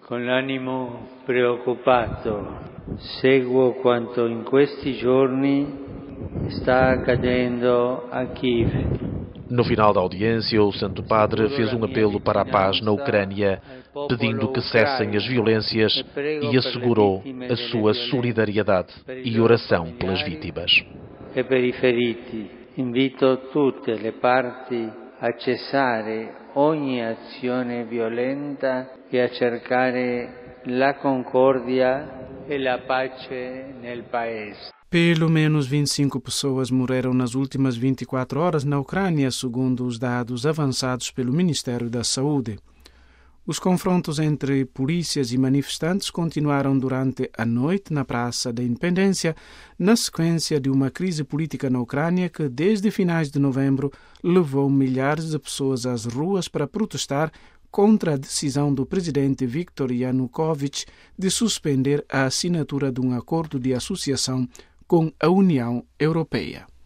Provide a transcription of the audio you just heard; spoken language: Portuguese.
Con l'animo preoccupato seguo quanto in questi giorni sta accadendo a Kiev. No final da audiência, o Santo Padre fez um apelo para a paz na Ucrânia, pedindo que cessem as violências e assegurou a sua solidariedade e oração pelas vítimas. E per i feriti invito tutte le parti a cessare ogni azione violenta e a cercare la concordia e la pace nel paese. Pelo menos 25 pessoas morreram nas últimas 24 horas na Ucrânia, segundo os dados avançados pelo Ministério da Saúde. Os confrontos entre polícias e manifestantes continuaram durante a noite na Praça da Independência, na sequência de uma crise política na Ucrânia que, desde finais de novembro, levou milhares de pessoas às ruas para protestar contra a decisão do presidente Viktor Yanukovych de suspender a assinatura de um acordo de associação com a União Europeia.